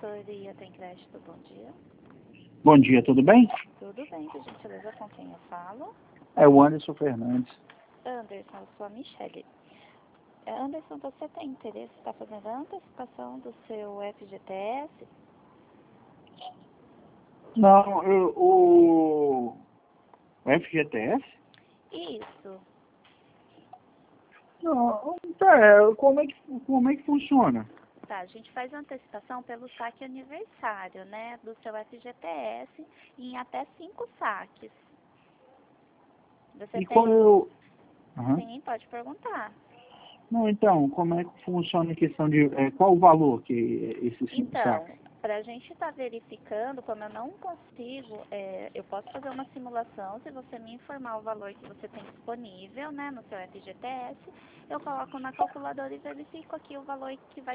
Consultoria Tem Crédito, bom dia. Bom dia, tudo bem? Tudo bem, por gentileza, com quem eu falo? É o Anderson Fernandes. Anderson, eu sou a Michele. Anderson, você tem interesse em estar fazendo a antecipação do seu FGTS? Não, o FGTS? Isso. Não, como é que funciona? Tá, a gente faz a antecipação pelo saque aniversário, né, do seu FGTS em até 5 saques. Você E tem? qual é o... Aham. Sim, pode perguntar. Não, então, como é que funciona a questão de... qual o valor que esses 5 Então, sacos? para a gente estar verificando, como eu não consigo, eu posso fazer uma simulação, se você me informar o valor que você tem disponível, né, no seu FGTS, eu coloco na calculadora e verifico aqui o valor que vai